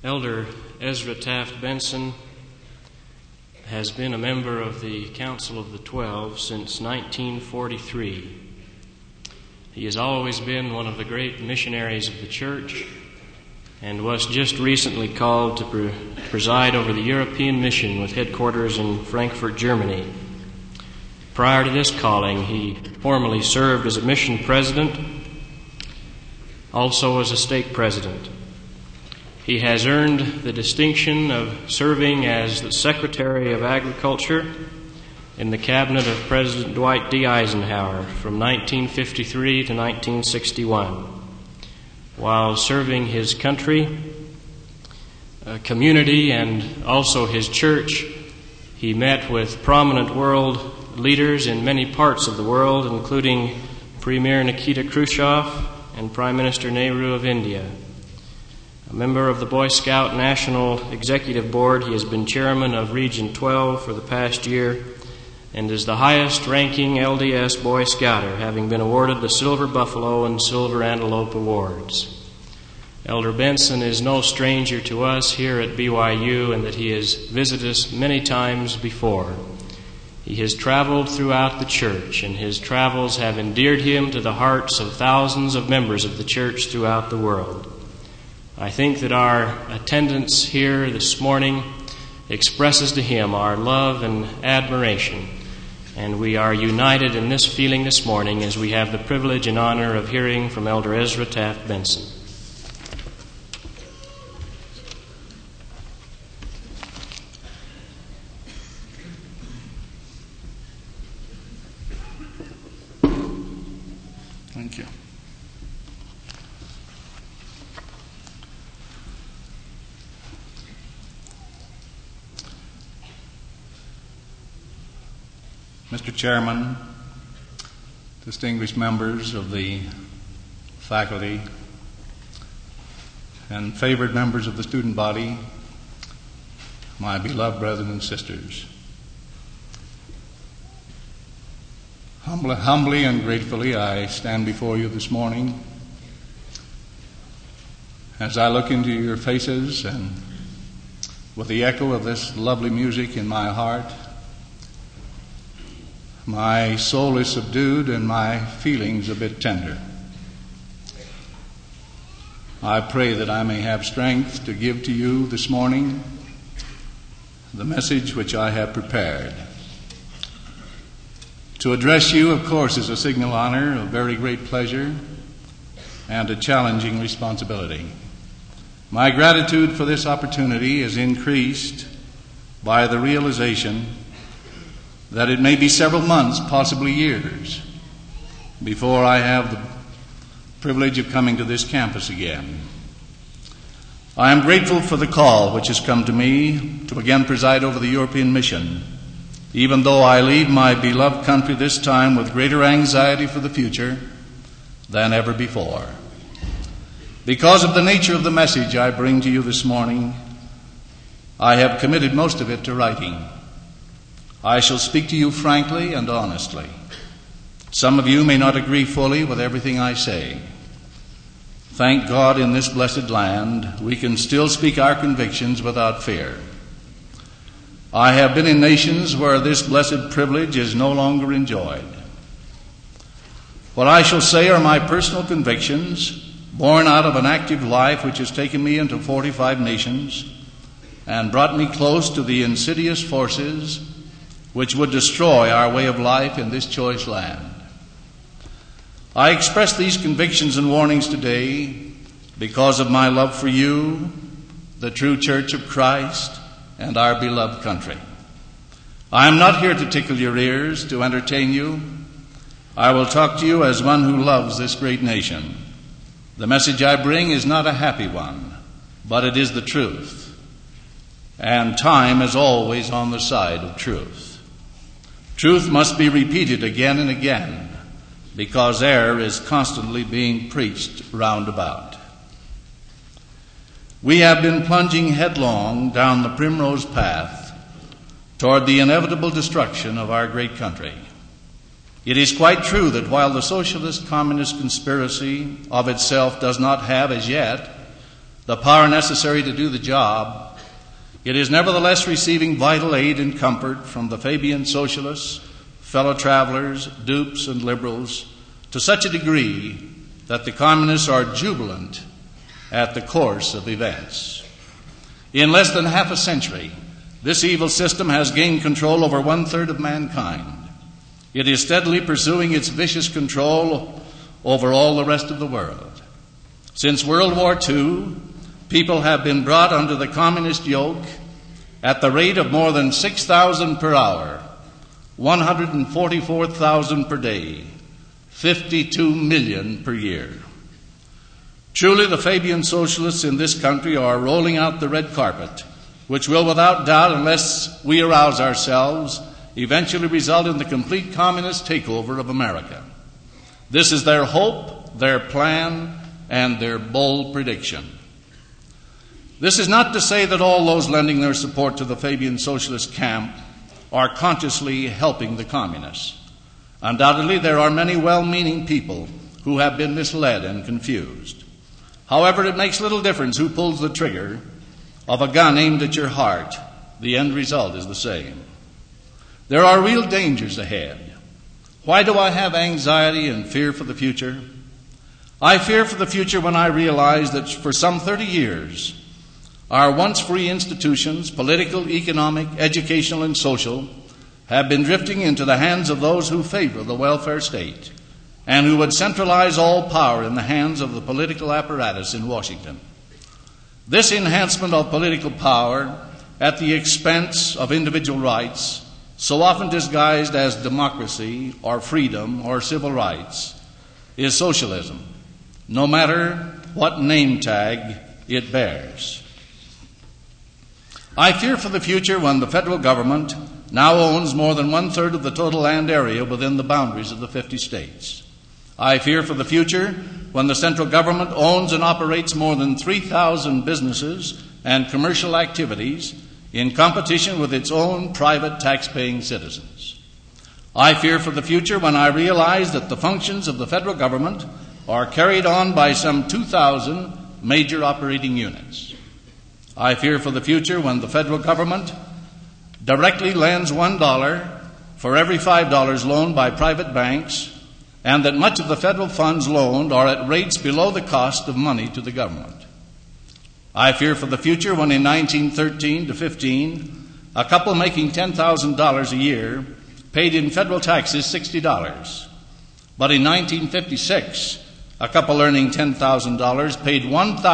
Elder Ezra Taft Benson has been a member of the Council of the 12 since 1943. He has always been one of the great missionaries of the church and was just recently called to preside over the European mission with headquarters in Frankfurt, Germany. Prior to this calling, he formerly served as a mission president, also as a stake president. He has earned the distinction of serving as the Secretary of Agriculture in the cabinet of President Dwight D. Eisenhower from 1953 to 1961. While serving his country, community, and also his church, he met with prominent world leaders in many parts of the world, including Premier Nikita Khrushchev and Prime Minister Nehru of India. A member of the Boy Scout National Executive Board, he has been chairman of Region 12 for the past year and is the highest-ranking LDS Boy Scouter, having been awarded the Silver Buffalo and Silver Antelope Awards. Elder Benson is no stranger to us here at BYU, and that he has visited us many times before. He has traveled throughout the church, and his travels have endeared him to the hearts of thousands of members of the church throughout the world. I think that our attendance here this morning expresses to him our love and admiration, and we are united in this feeling this morning as we have the privilege and honor of hearing from Elder Ezra Taft Benson. Thank you. Mr. Chairman, distinguished members of the faculty, and favored members of the student body, my beloved brethren and sisters, humbly and gratefully I stand before you this morning. As I look into your faces and with the echo of this lovely music in my heart, my soul is subdued and my feelings a bit tender. I pray that I may have strength to give to you this morning the message which I have prepared. To address you, of course, is a signal honor, a very great pleasure, and a challenging responsibility. My gratitude for this opportunity is increased by the realization that it may be several months, possibly years, before I have the privilege of coming to this campus again. I am grateful for the call which has come to me to again preside over the European mission, even though I leave my beloved country this time with greater anxiety for the future than ever before. Because of the nature of the message I bring to you this morning, I have committed most of it to writing. I shall speak to you frankly and honestly. Some of you may not agree fully with everything I say. Thank God, in this blessed land, we can still speak our convictions without fear. I have been in nations where this blessed privilege is no longer enjoyed. What I shall say are my personal convictions, born out of an active life which has taken me into 45 nations and brought me close to the insidious forces which would destroy our way of life in this choice land. I express these convictions and warnings today because of my love for you, the true Church of Christ, and our beloved country. I am not here to tickle your ears, to entertain you. I will talk to you as one who loves this great nation. The message I bring is not a happy one, but it is the truth. And time is always on the side of truth. Truth must be repeated again and again, because error is constantly being preached round about. We have been plunging headlong down the primrose path toward the inevitable destruction of our great country. It is quite true that while the socialist communist conspiracy of itself does not have as yet the power necessary to do the job, it is nevertheless receiving vital aid and comfort from the Fabian socialists, fellow travelers, dupes, and liberals to such a degree that the communists are jubilant at the course of events. In less than half a century, this evil system has gained control over 1/3 of mankind. It is steadily pursuing its vicious control over all the rest of the world. Since World War II, people have been brought under the communist yoke at the rate of more than 6,000 per hour, 144,000 per day, 52 million per year. Truly, the Fabian socialists in this country are rolling out the red carpet, which will without doubt, unless we arouse ourselves, eventually result in the complete communist takeover of America. This is their hope, their plan, and their bold prediction. This is not to say that all those lending their support to the Fabian socialist camp are consciously helping the communists. Undoubtedly, there are many well-meaning people who have been misled and confused. However, it makes little difference who pulls the trigger of a gun aimed at your heart. The end result is the same. There are real dangers ahead. Why do I have anxiety and fear for the future? I fear for the future when I realize that for some 30 years, our once free institutions, political, economic, educational, and social, have been drifting into the hands of those who favor the welfare state and who would centralize all power in the hands of the political apparatus in Washington. This enhancement of political power at the expense of individual rights, so often disguised as democracy or freedom or civil rights, is socialism, no matter what name tag it bears. I fear for the future when the federal government now owns more than 1/3 of the total land area within the boundaries of the 50 states. I fear for the future when the central government owns and operates more than 3,000 businesses and commercial activities in competition with its own private tax-paying citizens. I fear for the future when I realize that the functions of the federal government are carried on by some 2,000 major operating units. I fear for the future when the federal government directly lends $1 for every $5 loaned by private banks, and that much of the federal funds loaned are at rates below the cost of money to the government. I fear for the future when in 1913 to 15, a couple making $10,000 a year paid in federal taxes $60. But in 1956, a couple earning $10,000 paid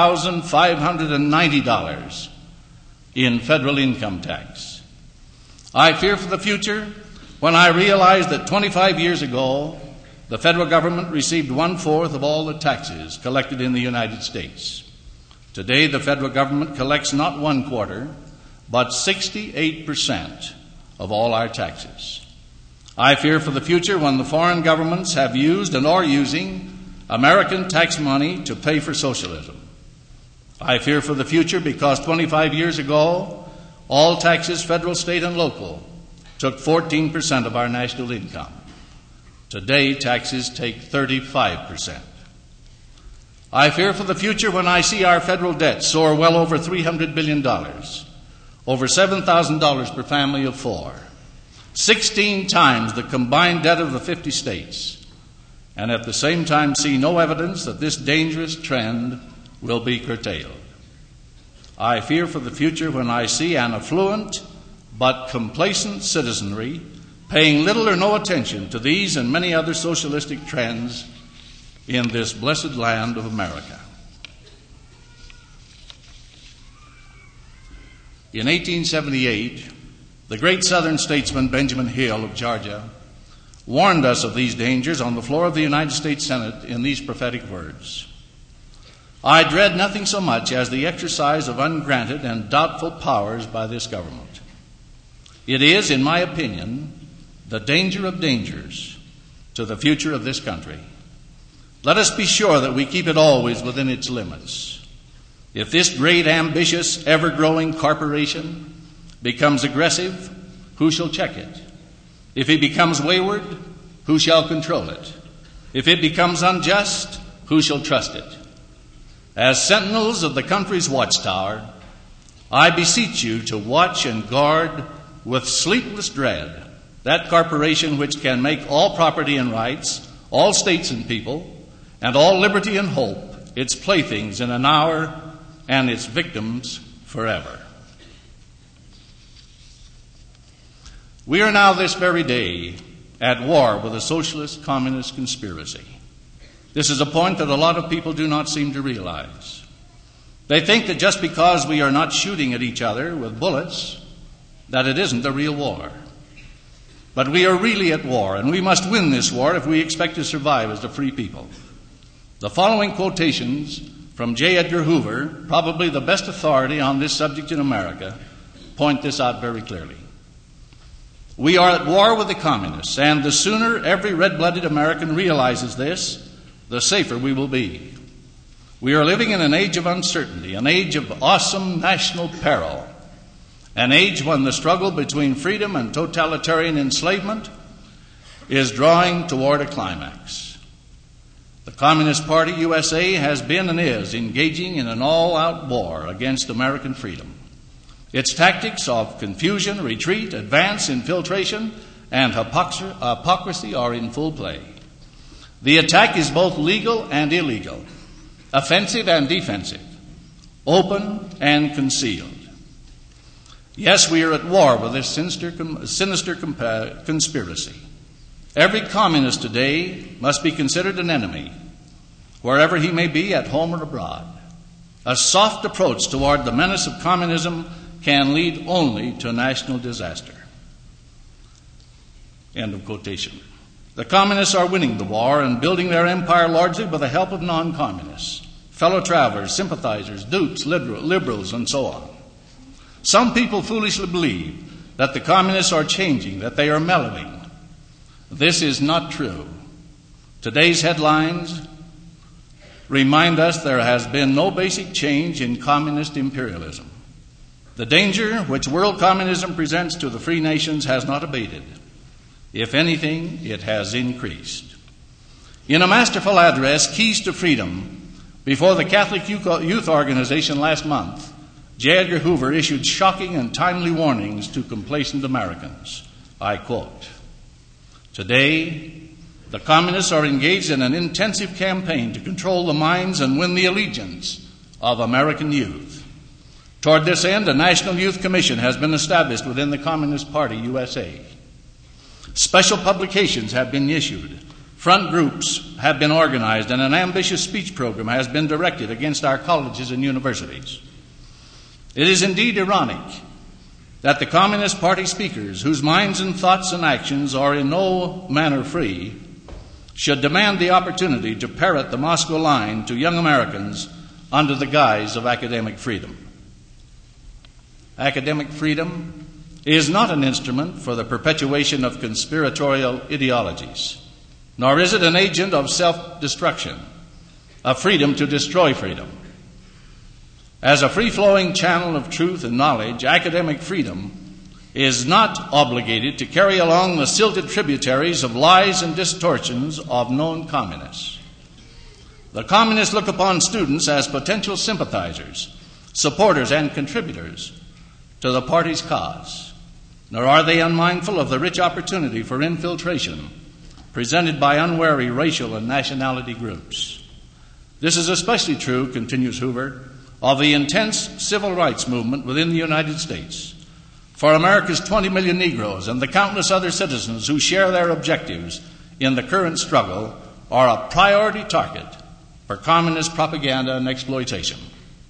$1,590 in federal income tax. I fear for the future when I realize that 25 years ago, the federal government received 1/4 of all the taxes collected in the United States. Today, the federal government collects not 1/4, but 68% of all our taxes. I fear for the future when the foreign governments have used and are using American tax money to pay for socialism. I fear for the future because 25 years ago, all taxes, federal, state, and local, took 14% of our national income. Today, taxes take 35%. I fear for the future when I see our federal debt soar well over $300 billion, over $7,000 per family of 4, 16 times the combined debt of the 50 states, and at the same time see no evidence that this dangerous trend will be curtailed. I fear for the future when I see an affluent but complacent citizenry paying little or no attention to these and many other socialistic trends in this blessed land of America. In 1878, the great Southern statesman Benjamin Hill of Georgia warned us of these dangers on the floor of the United States Senate in these prophetic words: "I dread nothing so much as the exercise of ungranted and doubtful powers by this government. It is, in my opinion, the danger of dangers to the future of this country. Let us be sure that we keep it always within its limits. If this great, ambitious, ever-growing corporation becomes aggressive, who shall check it? If it becomes wayward, who shall control it? If it becomes unjust, who shall trust it? As sentinels of the country's watchtower, I beseech you to watch and guard with sleepless dread that corporation which can make all property and rights, all states and people, and all liberty and hope its playthings in an hour and its victims forever. We are now this very day at war with a socialist communist conspiracy. This is a point that a lot of people do not seem to realize. They think that just because we are not shooting at each other with bullets, that it isn't a real war. But we are really at war, and we must win this war if we expect to survive as a free people. The following quotations from J. Edgar Hoover, probably the best authority on this subject in America, point this out very clearly. We are at war with the communists, and the sooner every red-blooded American realizes this, the safer we will be. We are living in an age of uncertainty, an age of awesome national peril, an age when the struggle between freedom and totalitarian enslavement is drawing toward a climax. The Communist Party USA has been and is engaging in an all-out war against American freedom. Its tactics of confusion, retreat, advance, infiltration, and hypocrisy are in full play. The attack is both legal and illegal, offensive and defensive, open and concealed. Yes, we are at war with this sinister conspiracy. Every communist today must be considered an enemy, wherever he may be, at home or abroad. A soft approach toward the menace of communism can lead only to national disaster. End of quotation. The communists are winning the war and building their empire largely with the help of non-communists, fellow travelers, sympathizers, dupes, liberals, and so on. Some people foolishly believe that the communists are changing, that they are mellowing. This is not true. Today's headlines remind us there has been no basic change in communist imperialism. The danger which world communism presents to the free nations has not abated. If anything, it has increased. In a masterful address, Keys to Freedom, before the Catholic Youth Organization last month, J. Edgar Hoover issued shocking and timely warnings to complacent Americans. I quote, "Today, the communists are engaged in an intensive campaign to control the minds and win the allegiance of American youth. Toward this end, a National Youth Commission has been established within the Communist Party USA. Special publications have been issued, front groups have been organized, and an ambitious speech program has been directed against our colleges and universities. It is indeed ironic that the Communist Party speakers, whose minds and thoughts and actions are in no manner free, should demand the opportunity to parrot the Moscow line to young Americans under the guise of academic freedom. Academic freedom is not an instrument for the perpetuation of conspiratorial ideologies, nor is it an agent of self-destruction, a freedom to destroy freedom. As a free-flowing channel of truth and knowledge, academic freedom is not obligated to carry along the silted tributaries of lies and distortions of known communists. The communists look upon students as potential sympathizers, supporters, and contributors to the party's cause, nor are they unmindful of the rich opportunity for infiltration presented by unwary racial and nationality groups. This is especially true, continues Hoover, of the intense civil rights movement within the United States. For America's 20 million Negroes and the countless other citizens who share their objectives in the current struggle are a priority target for communist propaganda and exploitation.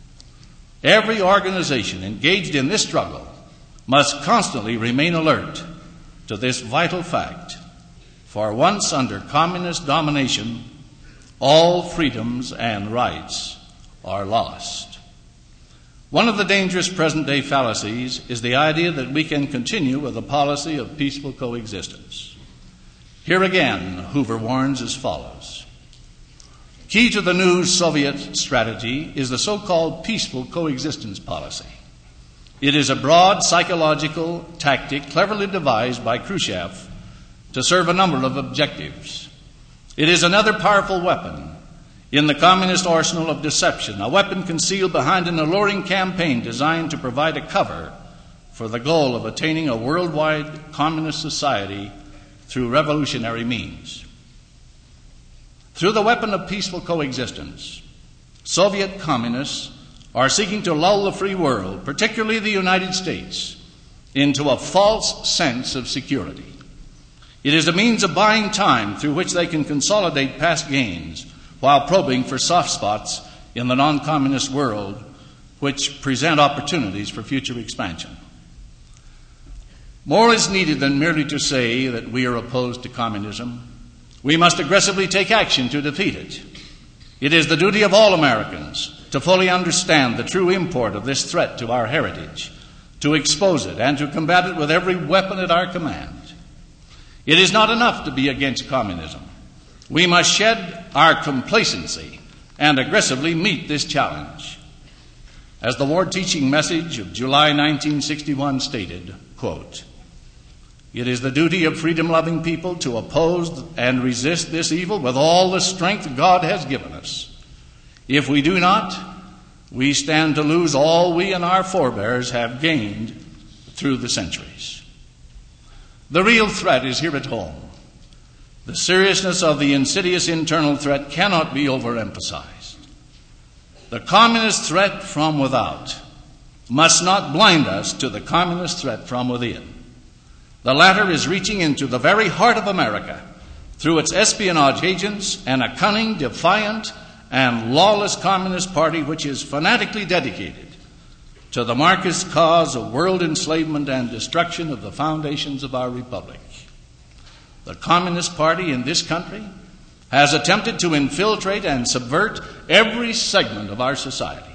Every organization engaged in this struggle must constantly remain alert to this vital fact, for once under communist domination, all freedoms and rights are lost. One of the dangerous present-day fallacies is the idea that we can continue with a policy of peaceful coexistence. Here again, Hoover warns as follows. Key to the new Soviet strategy is the so-called peaceful coexistence policy. It is a broad psychological tactic cleverly devised by Khrushchev to serve a number of objectives. It is another powerful weapon in the communist arsenal of deception, a weapon concealed behind an alluring campaign designed to provide a cover for the goal of attaining a worldwide communist society through revolutionary means. Through the weapon of peaceful coexistence, Soviet communists are seeking to lull the free world, particularly the United States, into a false sense of security. It is a means of buying time through which they can consolidate past gains while probing for soft spots in the non-communist world which present opportunities for future expansion. More is needed than merely to say that we are opposed to communism. We must aggressively take action to defeat it. It is the duty of all Americans to fully understand the true import of this threat to our heritage, to expose it, and to combat it with every weapon at our command. It is not enough to be against communism. We must shed our complacency and aggressively meet this challenge. As the Ward Teaching Message of July 1961 stated, quote, "It is the duty of freedom-loving people to oppose and resist this evil with all the strength God has given us. If we do not, we stand to lose all we and our forebears have gained through the centuries." The real threat is here at home. The seriousness of the insidious internal threat cannot be overemphasized. The communist threat from without must not blind us to the communist threat from within. The latter is reaching into the very heart of America through its espionage agents and a cunning, defiant, and lawless Communist Party which is fanatically dedicated to the Marxist cause of world enslavement and destruction of the foundations of our republic. The Communist Party in this country has attempted to infiltrate and subvert every segment of our society.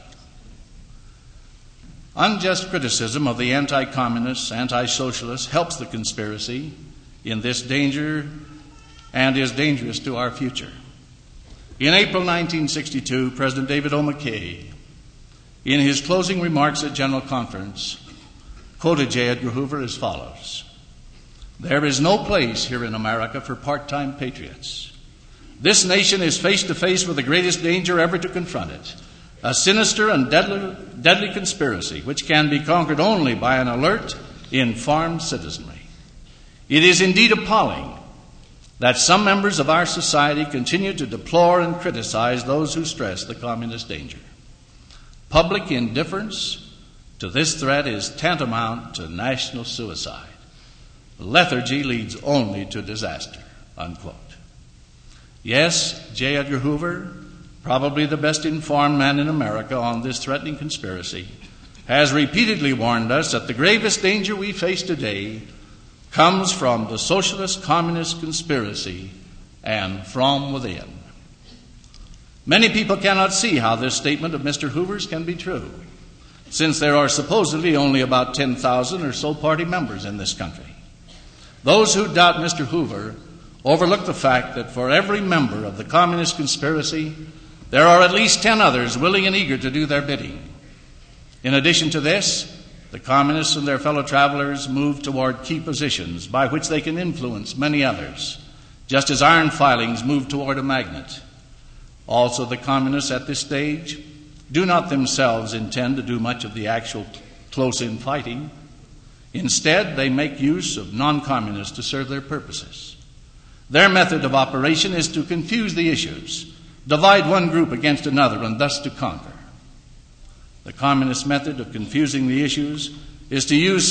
Unjust criticism of the anti-communists, anti-socialists helps the conspiracy in this danger and is dangerous to our future. In April 1962, President David O. McKay, in his closing remarks at General Conference, quoted J. Edgar Hoover as follows: "There is no place here in America for part-time patriots. This nation is face to face with the greatest danger ever to confront it, a sinister and deadly conspiracy which can be conquered only by an alert, informed citizenry. It is indeed appalling that some members of our society continue to deplore and criticize those who stress the communist danger. Public indifference to this threat is tantamount to national suicide. Lethargy leads only to disaster," unquote. Yes, J. Edgar Hoover, probably the best informed man in America on this threatening conspiracy, has repeatedly warned us that the gravest danger we face today comes from the socialist communist conspiracy and from within. Many people cannot see how this statement of Mr. Hoover's can be true, since there are supposedly only about 10,000 or so party members in this country. Those who doubt Mr. Hoover overlook the fact that for every member of the communist conspiracy, there are at least 10 others willing and eager to do their bidding. In addition to this, the communists and their fellow travelers move toward key positions by which they can influence many others, just as iron filings move toward a magnet. Also, the communists at this stage do not themselves intend to do much of the actual close-in fighting. Instead, they make use of non-communists to serve their purposes. Their method of operation is to confuse the issues, divide one group against another, and thus to conquer. The communist method of confusing the issues is to use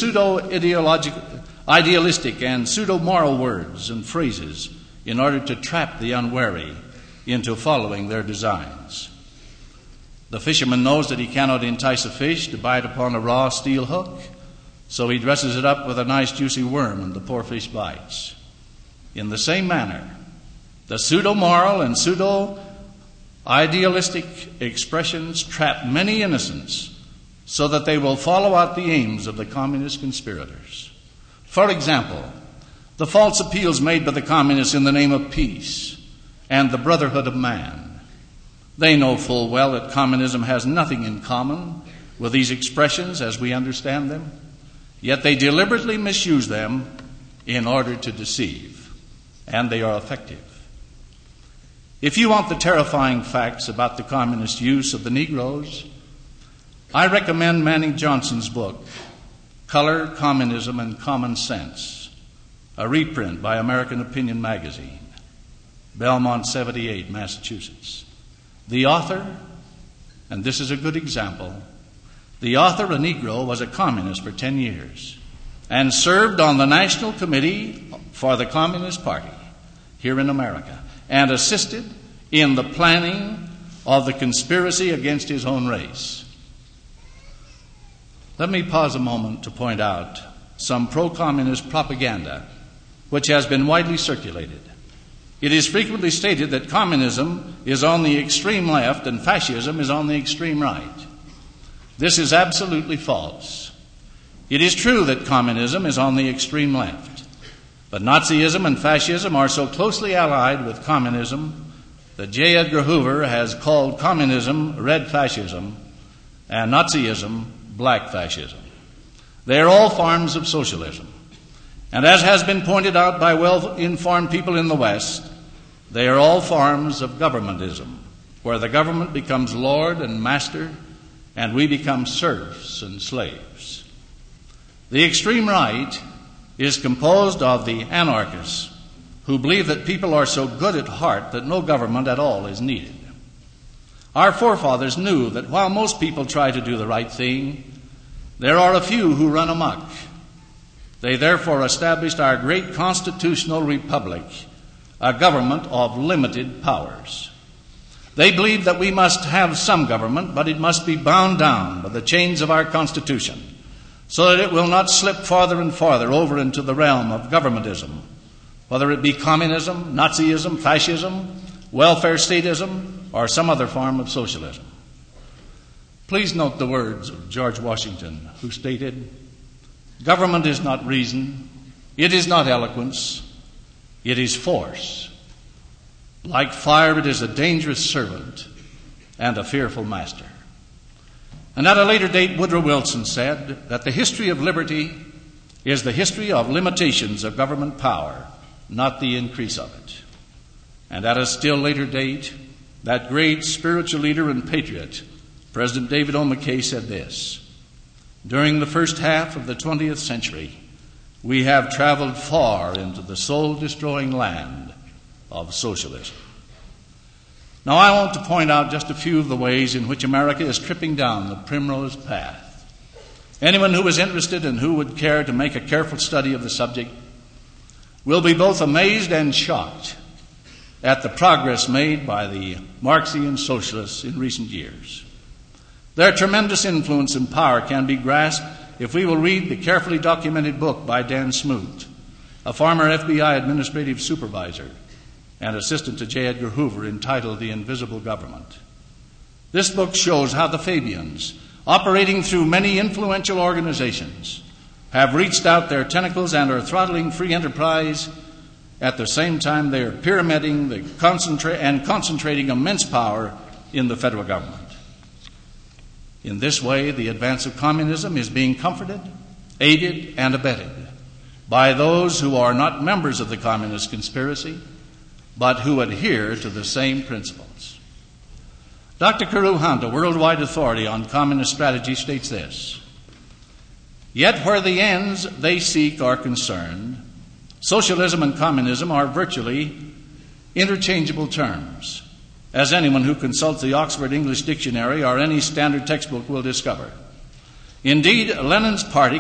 pseudo-idealistic and pseudo-moral words and phrases in order to trap the unwary into following their designs. The fisherman knows that he cannot entice a fish to bite upon a raw steel hook, so he dresses it up with a nice juicy worm and the poor fish bites. In the same manner, the pseudo-moral and pseudo-idealistic expressions trap many innocents so that they will follow out the aims of the communist conspirators. For example, the false appeals made by the communists in the name of peace and the brotherhood of man. They know full well that communism has nothing in common with these expressions as we understand them, yet they deliberately misuse them in order to deceive, and they are effective. If you want the terrifying facts about the communist use of the Negroes, I recommend Manning Johnson's book, Color, Communism, and Common Sense, a reprint by American Opinion magazine, Belmont 78, Massachusetts. The author, and this is a good example, the author, a Negro, was a communist for 10 years and served on the National Committee for the Communist Party here in America and assisted in the planning of the conspiracy against his own race. Let me pause a moment to point out some pro-communist propaganda which has been widely circulated. It is frequently stated that communism is on the extreme left and fascism is on the extreme right. This is absolutely false. It is true that communism is on the extreme left, but Nazism and fascism are so closely allied with communism that J. Edgar Hoover has called communism red fascism and Nazism black fascism. They are all forms of socialism. And as has been pointed out by well-informed people in the West, they are all forms of governmentism, where the government becomes lord and master, and we become serfs and slaves. The extreme right is composed of the anarchists who believe that people are so good at heart that no government at all is needed. Our forefathers knew that while most people try to do the right thing, there are a few who run amok. They therefore established our great constitutional republic, a government of limited powers. They believed that we must have some government, but it must be bound down by the chains of our Constitution, so that it will not slip farther and farther over into the realm of governmentism, whether it be communism, Nazism, fascism, welfare statism, or some other form of socialism. Please note the words of George Washington, who stated, "Government is not reason, it is not eloquence, it is force. Like fire, it is a dangerous servant and a fearful master." And at a later date, Woodrow Wilson said that the history of liberty is the history of limitations of government power, not the increase of it. And at a still later date, that great spiritual leader and patriot, President David O. McKay, said this: "During the first half of the 20th century, we have traveled far into the soul-destroying land of socialism." Now, I want to point out just a few of the ways in which America is tripping down the primrose path. Anyone who is interested and who would care to make a careful study of the subject will be both amazed and shocked at the progress made by the Marxian socialists in recent years. Their tremendous influence and power can be grasped if we will read the carefully documented book by Dan Smoot, a former FBI administrative supervisor and assistant to J. Edgar Hoover, entitled The Invisible Government. This book shows how the Fabians, operating through many influential organizations, have reached out their tentacles and are throttling free enterprise. At the same time, they are pyramiding and concentrating immense power in the federal government. In this way, the advance of communism is being comforted, aided, and abetted by those who are not members of the communist conspiracy, but who adhere to the same principles. Dr. Karu Hunt, a worldwide authority on communist strategy, states this: "Yet where the ends they seek are concerned, socialism and communism are virtually interchangeable terms, as anyone who consults the Oxford English Dictionary or any standard textbook will discover. Indeed, Lenin's party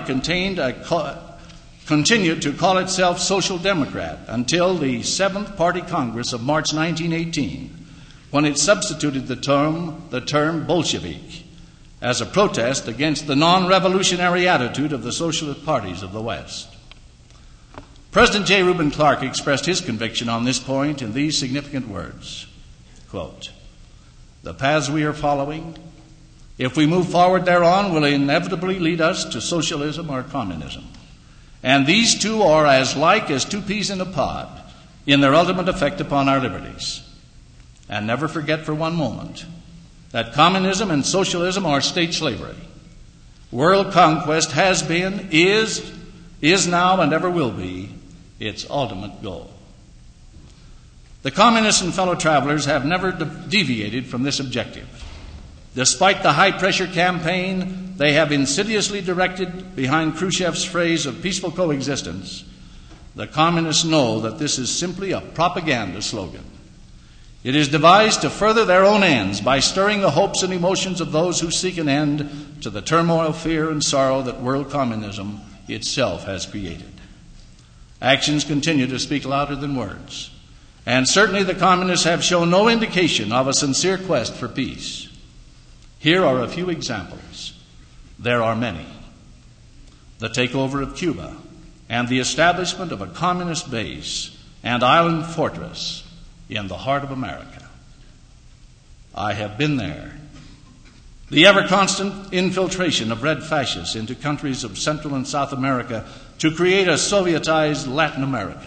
continued to call itself Social Democrat until the 7th Party Congress of March 1918, when it substituted the term Bolshevik as a protest against the non-revolutionary attitude of the socialist parties of the West." President J. Reuben Clark expressed his conviction on this point in these significant words, quote, "The paths we are following, if we move forward thereon, will inevitably lead us to socialism or communism. And these two are as like as two peas in a pod in their ultimate effect upon our liberties. And never forget for one moment that communism and socialism are state slavery. World conquest has been, is now, and ever will be its ultimate goal." The communists and fellow travelers have never deviated from this objective. Despite the high-pressure campaign they have insidiously directed behind Khrushchev's phrase of peaceful coexistence, the communists know that this is simply a propaganda slogan. It is devised to further their own ends by stirring the hopes and emotions of those who seek an end to the turmoil, fear, and sorrow that world communism itself has created. Actions continue to speak louder than words, and certainly the communists have shown no indication of a sincere quest for peace. Here are a few examples. There are many. The takeover of Cuba and the establishment of a communist base and island fortress in the heart of America. I have been there. The ever-constant infiltration of red fascists into countries of Central and South America to create a Sovietized Latin America.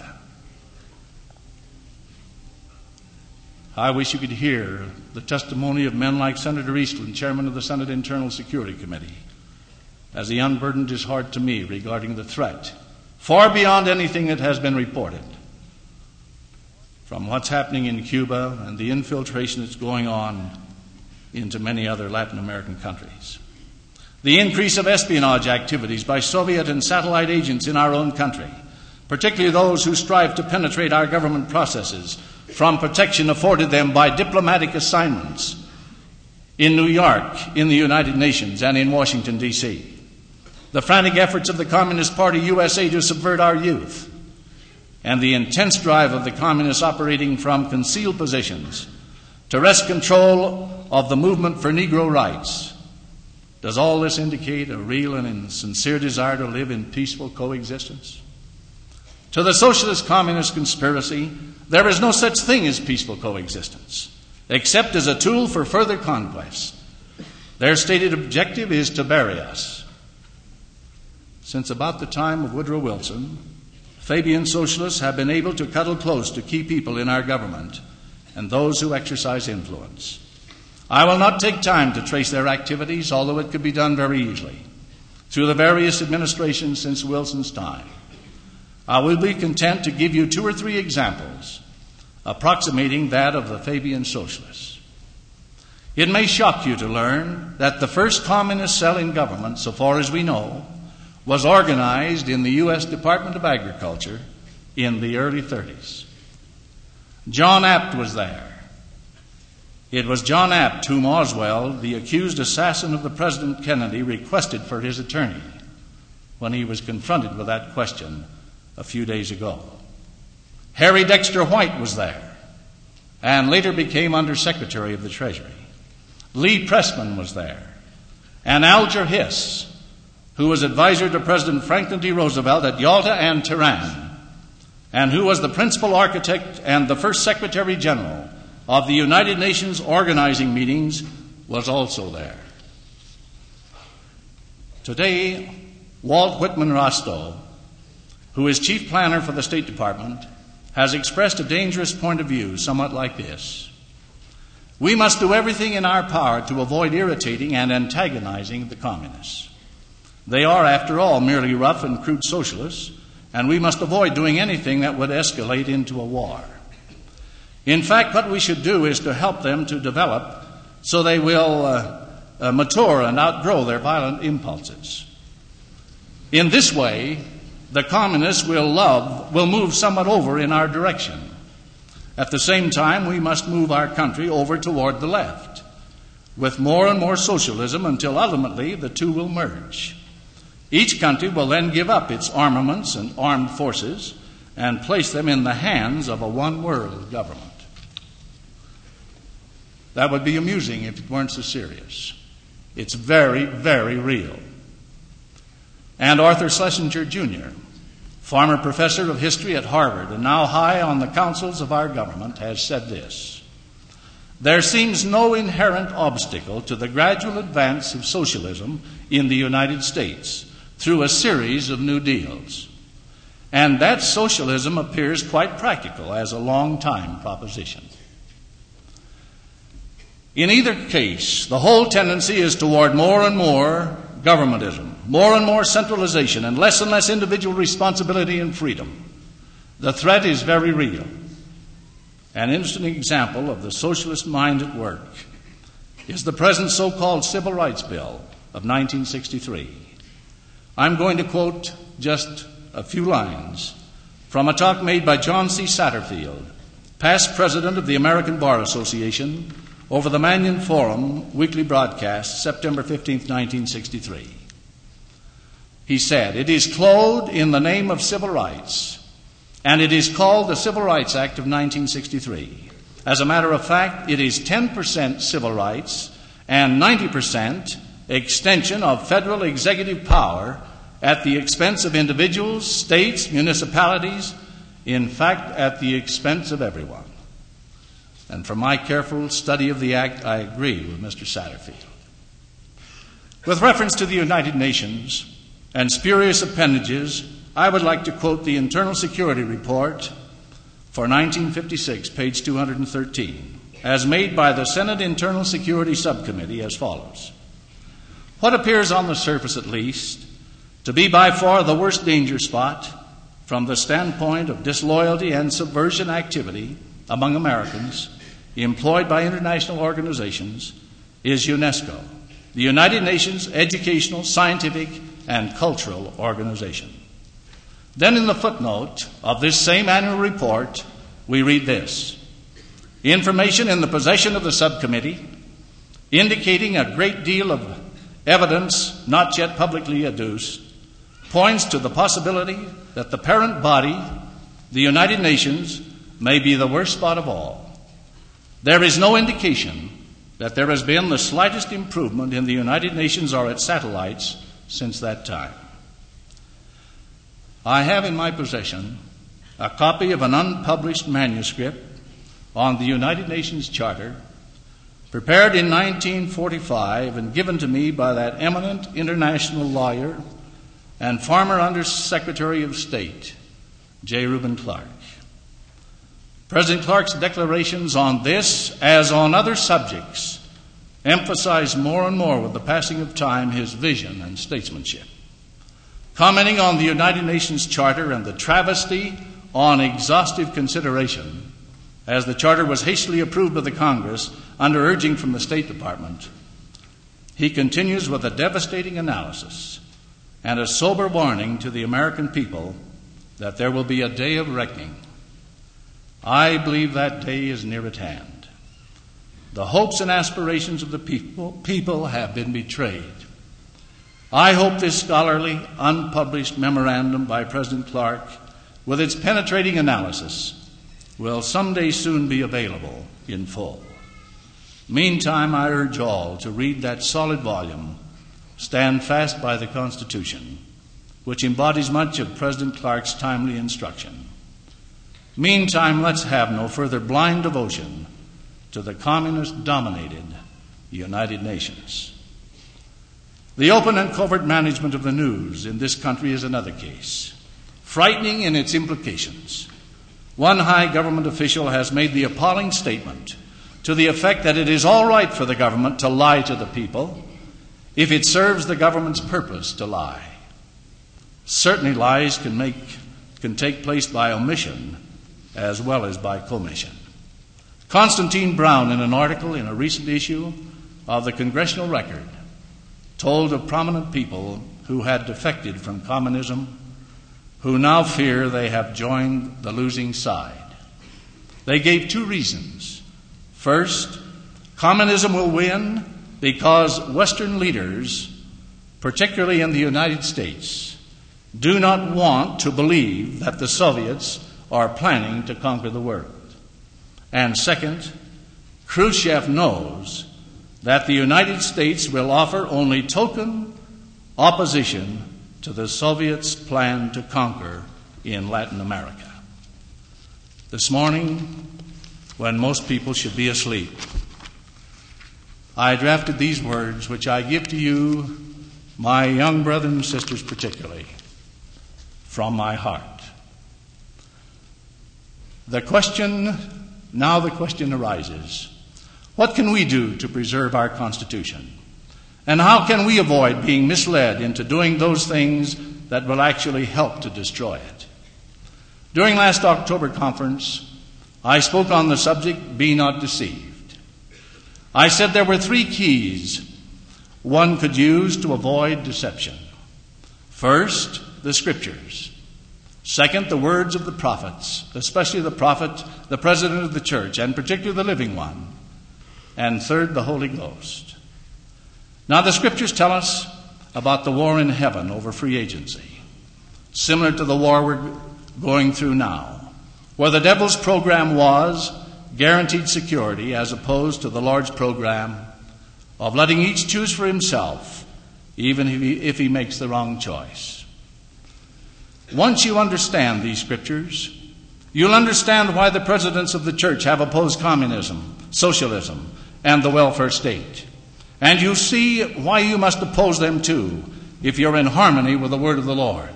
I wish you could hear the testimony of men like Senator Eastland, chairman of the Senate Internal Security Committee, as he unburdened his heart to me regarding the threat, far beyond anything that has been reported, from what's happening in Cuba and the infiltration that's going on into many other Latin American countries. The increase of espionage activities by Soviet and satellite agents in our own country, particularly those who strive to penetrate our government processes from protection afforded them by diplomatic assignments in New York, in the United Nations, and in Washington, D.C. The frantic efforts of the Communist Party USA to subvert our youth, and the intense drive of the communists operating from concealed positions to wrest control of the movement for Negro rights. Does all this indicate a real and sincere desire to live in peaceful coexistence? To the socialist communist conspiracy, there is no such thing as peaceful coexistence, except as a tool for further conquest. Their stated objective is to bury us. Since about the time of Woodrow Wilson, Fabian socialists have been able to cuddle close to key people in our government and those who exercise influence. I will not take time to trace their activities, although it could be done very easily, through the various administrations since Wilson's time. I will be content to give you 2 or 3 examples approximating that of the Fabian socialists. It may shock you to learn that the first communist cell in government, so far as we know, was organized in the U.S. Department of Agriculture in the early 30s. John Abt was there. It was John Abt whom Oswald, the accused assassin of the President Kennedy, requested for his attorney when he was confronted with that question a few days ago. Harry Dexter White was there and later became Undersecretary of the Treasury. Lee Pressman was there, and Alger Hiss, who was advisor to President Franklin D. Roosevelt at Yalta and Tehran, and who was the principal architect and the first Secretary General of the United Nations organizing meetings, was also there. Today, Walt Whitman Rostow, who is chief planner for the State Department, has expressed a dangerous point of view somewhat like this: we must do everything in our power to avoid irritating and antagonizing the communists. They are, after all, merely rough and crude socialists, and we must avoid doing anything that would escalate into a war. In fact, what we should do is to help them to develop so they will mature and outgrow their violent impulses. In this way, the communists will move somewhat over in our direction. At the same time, we must move our country over toward the left, with more and more socialism until ultimately the two will merge. Each country will then give up its armaments and armed forces and place them in the hands of a one-world government. That would be amusing if it weren't so serious. It's very, very real. And Arthur Schlesinger, Jr., former professor of history at Harvard and now high on the councils of our government, has said this: there seems no inherent obstacle to the gradual advance of socialism in the United States through a series of New Deals. And that socialism appears quite practical as a long-time proposition. In either case, the whole tendency is toward more and more governmentism, more and more centralization, and less individual responsibility and freedom. The threat is very real. An interesting example of the socialist mind at work is the present so-called Civil Rights Bill of 1963. I'm going to quote just a few lines from a talk made by John C. Satterfield, past president of the American Bar Association, over the Mannion Forum weekly broadcast, September 15, 1963. He said, "It is clothed in the name of civil rights, and it is called the Civil Rights Act of 1963. As a matter of fact, it is 10% civil rights and 90% extension of federal executive power at the expense of individuals, states, municipalities, in fact, at the expense of everyone." And from my careful study of the Act, I agree with Mr. Satterfield. With reference to the United Nations and spurious appendages, I would like to quote the Internal Security Report for 1956, page 213, as made by the Senate Internal Security Subcommittee as follows. What appears on the surface, at least, to be by far the worst danger spot from the standpoint of disloyalty and subversion activity among Americans employed by international organizations is UNESCO, the United Nations Educational, Scientific, and Cultural Organization. Then in the footnote of this same annual report, we read this: information in the possession of the subcommittee indicating a great deal of evidence not yet publicly adduced points to the possibility that the parent body, the United Nations, may be the worst spot of all. There is no indication that there has been the slightest improvement in the United Nations or its satellites since that time. I have in my possession a copy of an unpublished manuscript on the United Nations Charter, prepared in 1945 and given to me by that eminent international lawyer and former Under Secretary of State, J. Reuben Clark. President Clark's declarations on this, as on other subjects, emphasize more and more with the passing of time his vision and statesmanship. Commenting on the United Nations Charter and the travesty on exhaustive consideration, as the Charter was hastily approved by the Congress under urging from the State Department, he continues with a devastating analysis and a sober warning to the American people that there will be a day of reckoning. I believe that day is near at hand. The hopes and aspirations of the people have been betrayed. I hope this scholarly, unpublished memorandum by President Clark, with its penetrating analysis, will someday soon be available in full. Meantime, I urge all to read that solid volume, Stand Fast by the Constitution, which embodies much of President Clark's timely instruction. Meantime, let's have no further blind devotion to the communist-dominated United Nations. The open and covert management of the news in this country is another case, frightening in its implications. One high government official has made the appalling statement to the effect that it is all right for the government to lie to the people if it serves the government's purpose to lie. Certainly lies can take place by omission as well as by commission. Constantine Brown, in an article in a recent issue of the Congressional Record, told of prominent people who had defected from communism, who now fear they have joined the losing side. They gave two reasons. First, communism will win because Western leaders, particularly in the United States, do not want to believe that the Soviets are planning to conquer the world. And second, Khrushchev knows that the United States will offer only token opposition to the Soviets' plan to conquer in Latin America. This morning, when most people should be asleep, I drafted these words, which I give to you, my young brothers and sisters particularly, from my heart. The question arises, what can we do to preserve our Constitution? And how can we avoid being misled into doing those things that will actually help to destroy it? During last October conference, I spoke on the subject, "Be not deceived." I said there were 3 keys one could use to avoid deception. First, the Scriptures. Second, the words of the prophets, especially the prophet, the president of the church, and particularly the living one. And third, the Holy Ghost. Now, the Scriptures tell us about the war in heaven over free agency, similar to the war we're going through now, where the devil's program was guaranteed security as opposed to the Lord's program of letting each choose for himself, even if he makes the wrong choice. Once you understand these Scriptures, you'll understand why the presidents of the church have opposed communism, socialism, and the welfare state. And you see why you must oppose them too, if you're in harmony with the word of the Lord.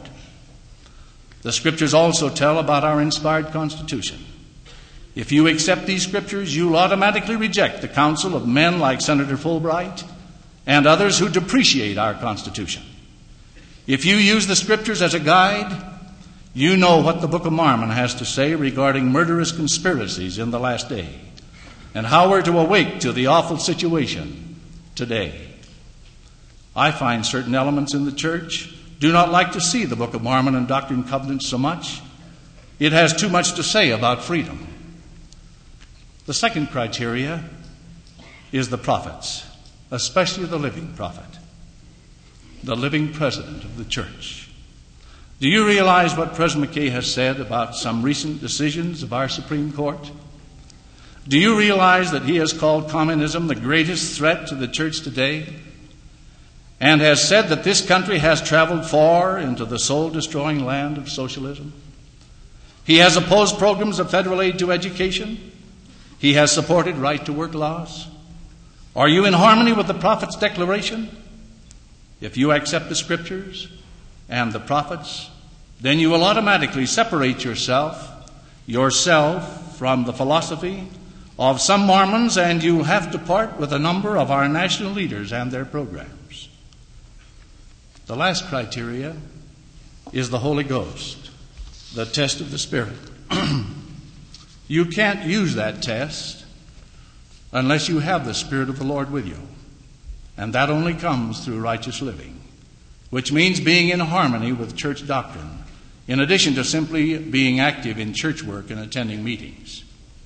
The Scriptures also tell about our inspired Constitution. If you accept these Scriptures, you'll automatically reject the counsel of men like Senator Fulbright and others who depreciate our Constitution. If you use the Scriptures as a guide, you know what the Book of Mormon has to say regarding murderous conspiracies in the last day and how we're to awake to the awful situation today. I find certain elements in the church do not like to see the Book of Mormon and Doctrine and Covenants so much. It has too much to say about freedom. The second criteria is the prophets, especially the living prophet, the living president of the church. Do you realize what President McKay has said about some recent decisions of our Supreme Court? Do you realize that he has called communism the greatest threat to the church today and has said that this country has traveled far into the soul-destroying land of socialism? He has opposed programs of federal aid to education. He has supported right-to-work laws. Are you in harmony with the prophet's declaration? If you accept the Scriptures and the prophets, then you will automatically separate yourself from the philosophy of some Mormons, and you have to part with a number of our national leaders and their programs. The last criteria is the Holy Ghost, the test of the Spirit. You can't use that test unless you have the Spirit of the Lord with you. And that only comes through righteous living, which means being in harmony with church doctrine, in addition to simply being active in church work and attending meetings.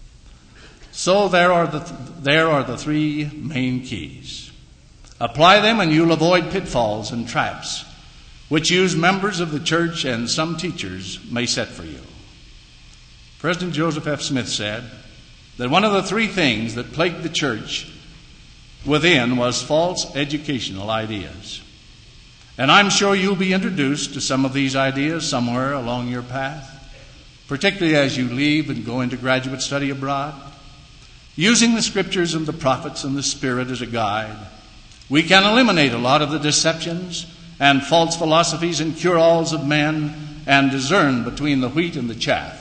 So there are the 3 main keys. Apply them and you'll avoid pitfalls and traps which members of the church and some teachers may set for you. President Joseph F. Smith said that one of the 3 things that plagued the church within was false educational ideas. And I'm sure you'll be introduced to some of these ideas somewhere along your path, particularly as you leave and go into graduate study abroad. Using the Scriptures and the prophets and the Spirit as a guide, we can eliminate a lot of the deceptions and false philosophies and cure-alls of men and discern between the wheat and the chaff.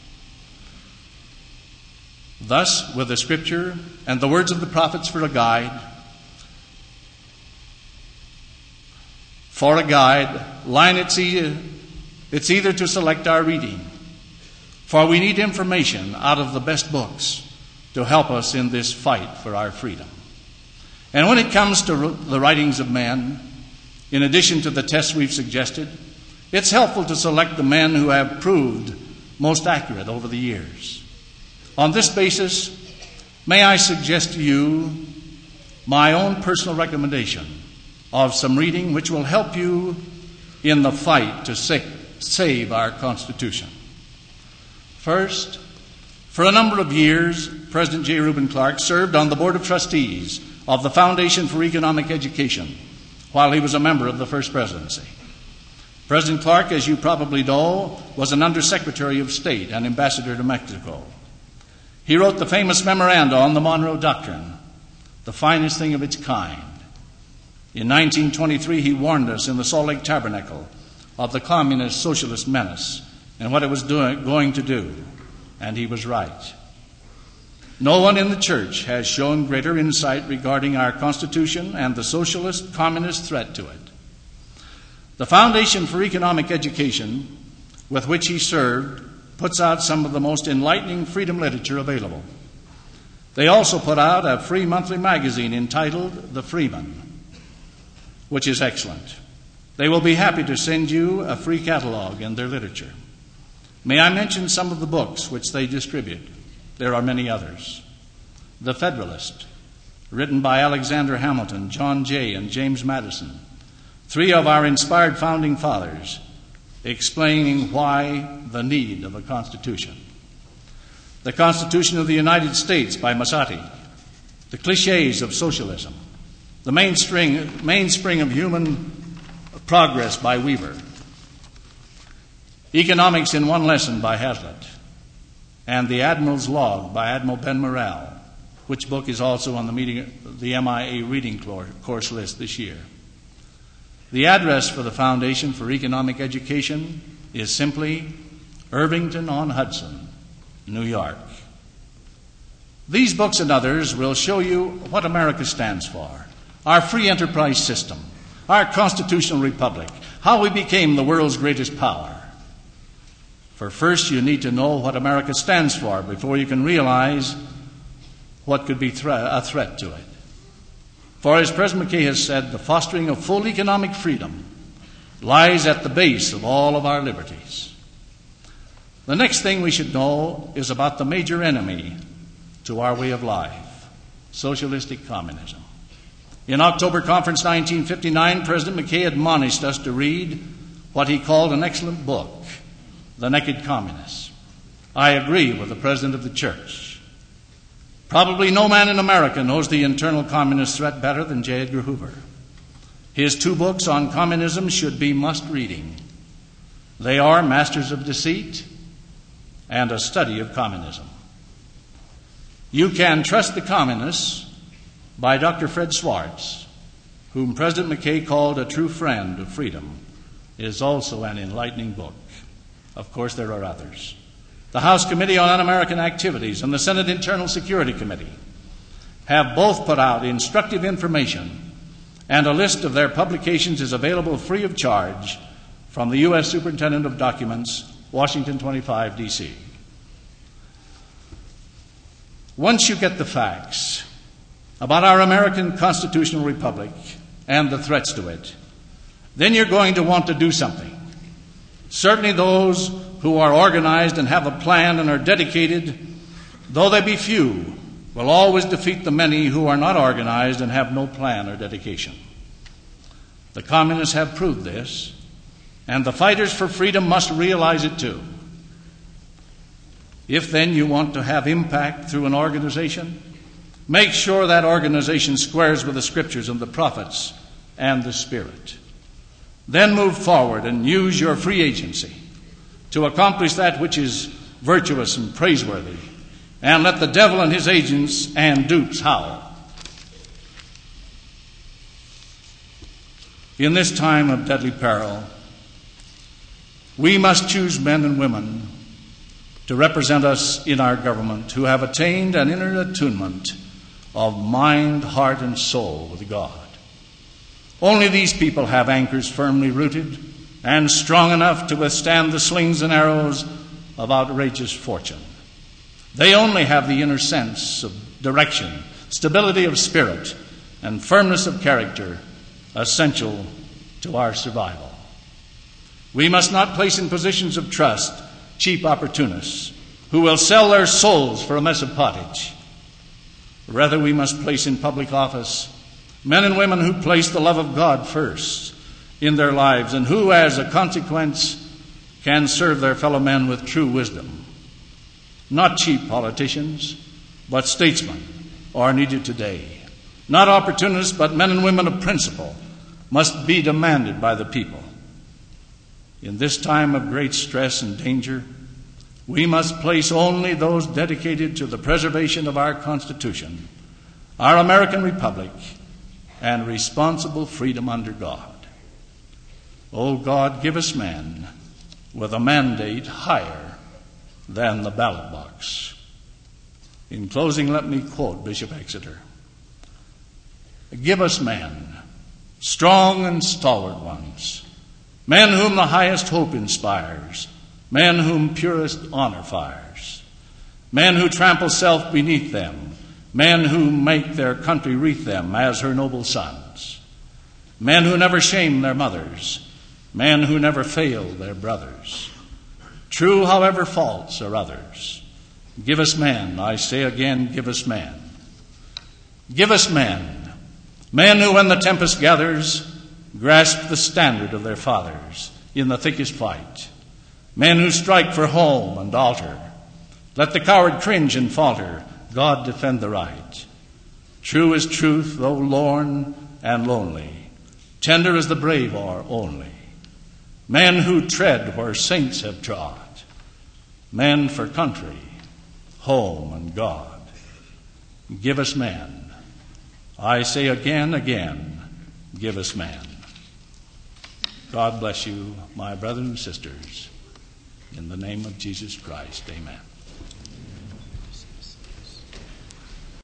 Thus, with the Scripture and the words of the prophets for a guide, it's either to select our reading, for we need information out of the best books to help us in this fight for our freedom. And when it comes to the writings of men, in addition to the tests we've suggested, it's helpful to select the men who have proved most accurate over the years. On this basis, may I suggest to you my own personal recommendation of some reading which will help you in the fight to save our Constitution. First, for a number of years, President J. Reuben Clark served on the Board of Trustees of the Foundation for Economic Education while he was a member of the First Presidency. President Clark, as you probably know, was an Undersecretary of State and Ambassador to Mexico. He wrote the famous memoranda on the Monroe Doctrine, the finest thing of its kind. In 1923, he warned us in the Salt Lake Tabernacle of the communist socialist menace and what it was going to do, and he was right. No one in the church has shown greater insight regarding our Constitution and the socialist communist threat to it. The Foundation for Economic Education, with which he served, puts out some of the most enlightening freedom literature available. They also put out a free monthly magazine entitled The Freeman, which is excellent. They will be happy to send you a free catalog in their literature. May I mention some of the books which they distribute? There are many others. The Federalist, written by Alexander Hamilton, John Jay, and James Madison, three of our inspired founding fathers, explaining why the need of a Constitution. The Constitution of the United States by Massati, The Clichés of Socialism, The Mainspring of Human Progress by Weaver, Economics in One Lesson by Hazlitt, and The Admiral's Log by Admiral Ben Morrell, which book is also on the MIA reading course list this year. The address for the Foundation for Economic Education is simply Irvington-on-Hudson, New York. These books and others will show you what America stands for, our free enterprise system, our constitutional republic, how we became the world's greatest power. For first, you need to know what America stands for before you can realize what could be a threat to it. For as President McKay has said, the fostering of full economic freedom lies at the base of all of our liberties. The next thing we should know is about the major enemy to our way of life, socialistic communism. In October Conference 1959, President McKay admonished us to read what he called an excellent book, The Naked Communists. I agree with the President of the Church. Probably no man in America knows the internal communist threat better than J. Edgar Hoover. His two books on communism should be must-reading. They are Masters of Deceit and A Study of Communism. You Can Trust the Communists by Dr. Fred Swartz, whom President McKay called a true friend of freedom, is also an enlightening book. Of course, there are others. The House Committee on Un-American Activities and the Senate Internal Security Committee have both put out instructive information, and a list of their publications is available free of charge from the U.S. Superintendent of Documents, Washington 25, D.C. Once you get the facts about our American constitutional republic and the threats to it, then you're going to want to do something. Certainly those who are organized and have a plan and are dedicated, though they be few, will always defeat the many who are not organized and have no plan or dedication. The communists have proved this, and the fighters for freedom must realize it too. If then you want to have impact through an organization, make sure that organization squares with the Scriptures and the prophets and the Spirit. Then move forward and use your free agency to accomplish that which is virtuous and praiseworthy, and let the devil and his agents and dupes howl. In this time of deadly peril, we must choose men and women to represent us in our government who have attained an inner attunement of mind, heart, and soul with God. Only these people have anchors firmly rooted and strong enough to withstand the slings and arrows of outrageous fortune. They only have the inner sense of direction, stability of spirit, and firmness of character essential to our survival. We must not place in positions of trust cheap opportunists who will sell their souls for a mess of pottage. Rather, we must place in public office men and women who place the love of God first in their lives and who, as a consequence, can serve their fellow men with true wisdom. Not cheap politicians, but statesmen are needed today. Not opportunists, but men and women of principle must be demanded by the people. In this time of great stress and danger, we must place only those dedicated to the preservation of our Constitution, our American Republic, and responsible freedom under God. O God, give us men with a mandate higher than the ballot box. In closing, let me quote Bishop Exeter. Give us men, strong and stalwart ones, men whom the highest hope inspires, men whom purest honor fires, men who trample self beneath them, men who make their country wreath them as her noble sons, men who never shame their mothers, men who never fail their brothers, true however false are others. Give us men, I say again, give us men. Give us men, men who when the tempest gathers, grasp the standard of their fathers in the thickest fight, men who strike for home and altar. Let the coward cringe and falter, God defend the right. True as truth, though lorn and lonely, tender as the brave are only, men who tread where saints have trod, men for country, home, and God. Give us men. I say again, give us men. God bless you, my brothers and sisters. In the name of Jesus Christ, amen.